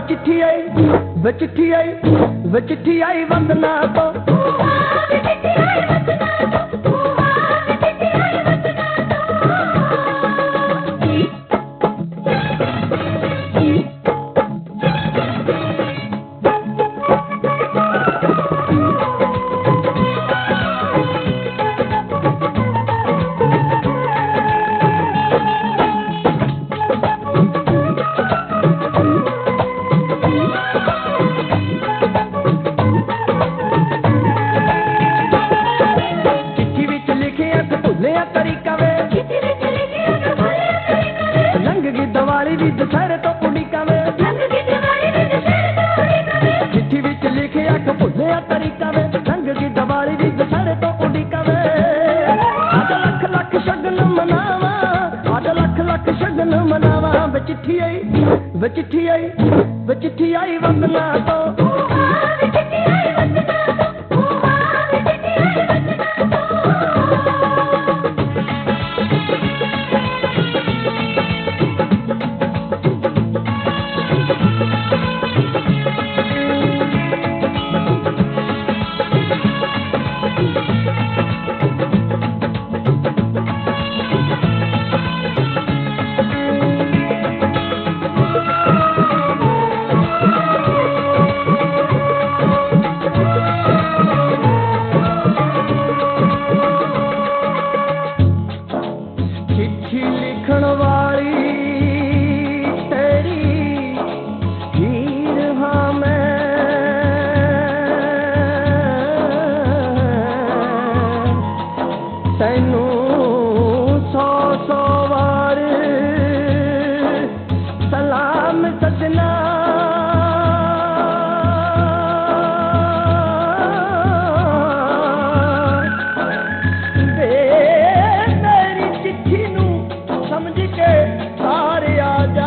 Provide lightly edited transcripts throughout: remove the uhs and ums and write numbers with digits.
चिट्ठी आई वंदना तो दशहरे तो उड़ीका में चिट्ठी विच लिखे अख भुलिया तरीका में रंग की दिवाली भी दशहरे तो उड़ीका में आज लख लख शगन मनावा आज लख लख शगन मनावा चिट्ठी आई वंदना तो तैनू सौ वार सलाम सजना दे मेरी चिट्ठी नू समझ के सारे आ जा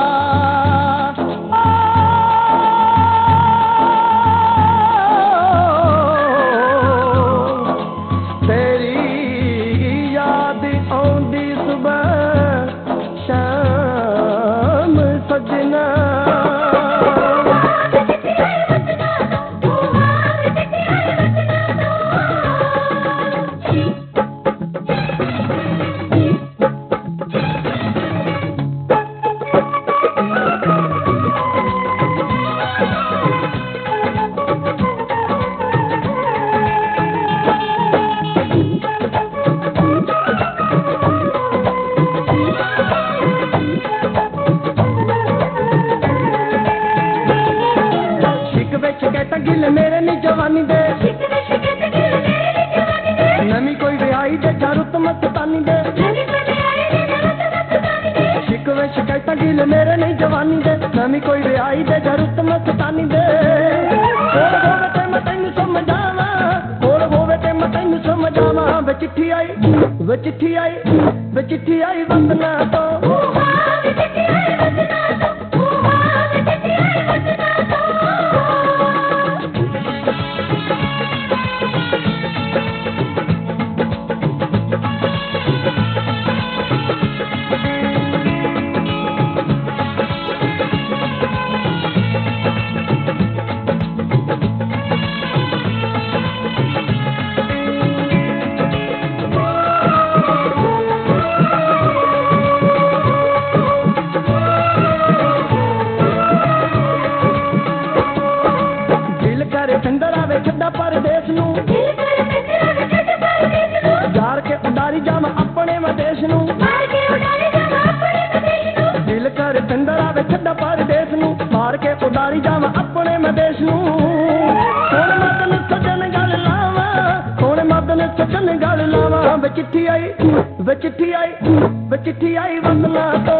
गिल मेरे नी जवानी दे नमी कोई रिहाई दे जारुत मस्तानी दे शिकवे शिकायत गिल मेरे नी जवानी दे नमी कोई रिहाई दे जारुत मस्तानी दे कोल होवे ते मैं तैनू समझावा कोल होवे ते मैं तैनू समझावा वे चिट्ठी आई वंदना तो छड्डा परदेश नू जार के उडारी जाम अपने मदेश नू दिल कर पिंदर आवे छड्डा परदेश नू मार के उडारी जाम अपने मदेश नू कौन मदन सजन गल लावा कौन मदन सजन गल लावा वे चिट्ठी आई वंदना तो